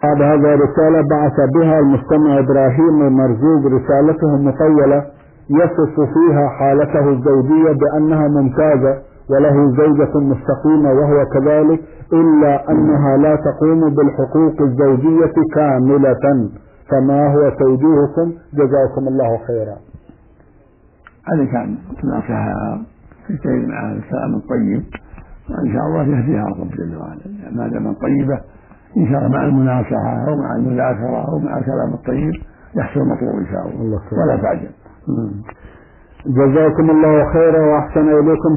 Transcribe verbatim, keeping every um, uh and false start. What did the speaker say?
بعد هذا رسالة بعث بها المستمع إبراهيم المرزوق، رسالته مطولة يصف فيها حالته الزوجية بأنها ممتازة وله زوجة مستقيمة وهو كذلك، إلا أنها لا تقوم بالحقوق الزوجية كاملة، فما هو توجيهكم؟ جزاكم الله خيرا. عليك أن تناصحها تجتهد معها الكلام الطيب، وإن شاء الله يهديها رب جل وعلا ما دام طيبة، إن شاء الله مع المناصحة أو مع المذاكرة أو مع الكلام الطيب يحصل المطلوب إن شاء الله، ولا تعجل. جزاكم الله خيرا وأحسن إليكم.